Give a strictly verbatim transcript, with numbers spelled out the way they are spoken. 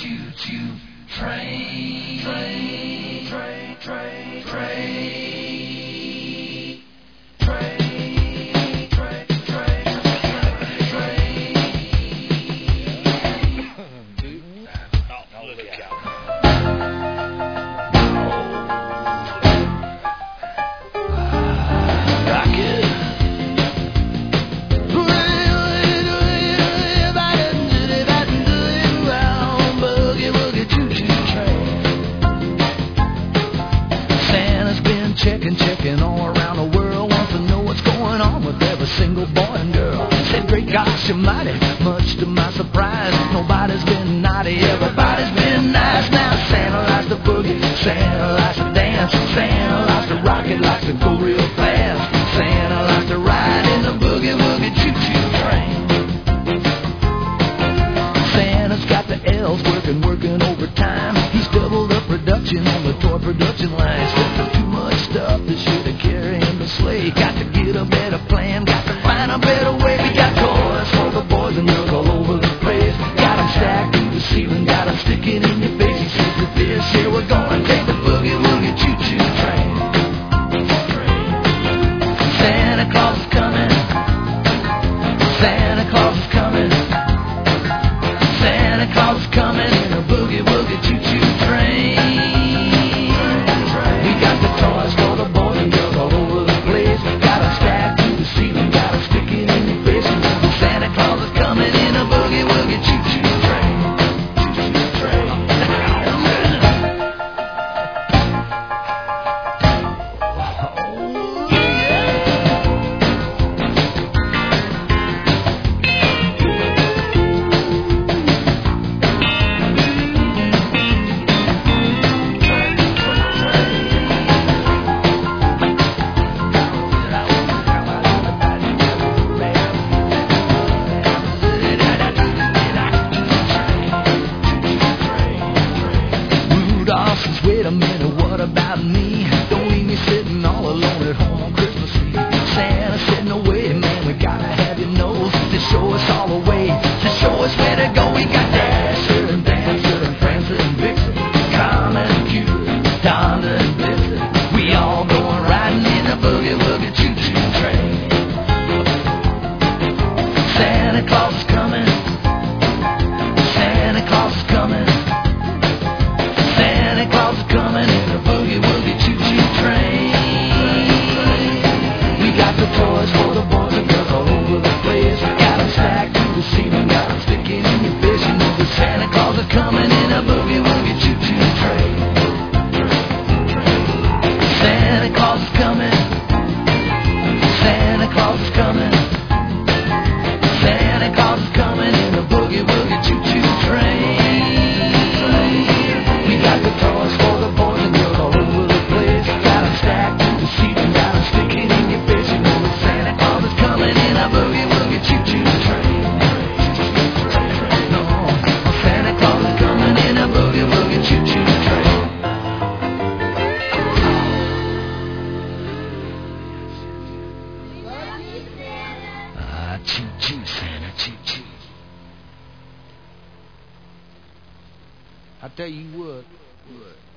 choo-choo train, train, train, train, train, train. Checking, checking all around the world, wants to know what's going on with every single boy and girl. Said, great gosh almighty, much to my surprise, nobody's been naughty, everybody's been nice. Now Santa likes to boogie, Santa likes to dance, Santa likes to rock it, likes to go real fast. Santa likes to ride in the boogie woogie choo-choo train. Santa's got the elves working, working overtime. He's doubled up production on the toy production line. Stuff that should have carried in the sleigh. Got to get a better plan, got to find a better way. We got toys for the boys and girls all over the place. Got them stacked through the ceiling, got them sticking in your face. He says that this year we're gonna take the boogie woogie choo-choo train. Santa Claus is coming, Santa Claus is coming, Santa Claus is coming in a boogie woogie choo-choo train. Toys for the boys and girls all over the place. Got them stacked to the ceiling, got them sticking in your face. And Santa Claus is coming in a boogie woogie choo-choo train. Choo-choo train. Wait a minute, what about me? Don't leave me sitting all alone at home on Christmas Eve. Santa said, no way, man, we gotta have your nose to show us all the way, to show us where to go. We got Dasher and Dancer and Prancer and Vixen, Comet and Cupid, Donner and Blitzen. We all going riding in a boogie woogie choo-choo train. Santa Claus is coming, Santa Claus is coming, Santa Claus is coming in a boogie woogie choo-choo train. We got the toys for the boys and girls all over the place. Got them stacked to the ceiling, got them sticking in your face. You know that Santa Claus is coming in a boogie woogie choo-choo train. Santa Claus is coming, Santa Claus is coming, Santa Claus is coming in a boogie woogie choo-choo train. Got the toys for the boys and girls all over the place. Got them stacked to the ceiling, got them sticking in your face. You know that Santa Claus is coming in a boogie woogie choo-choo train. No, Santa Claus is coming in a boogie woogie choo-choo train. Ah, choo-choo, Santa, choo-choo. I tell you what, what.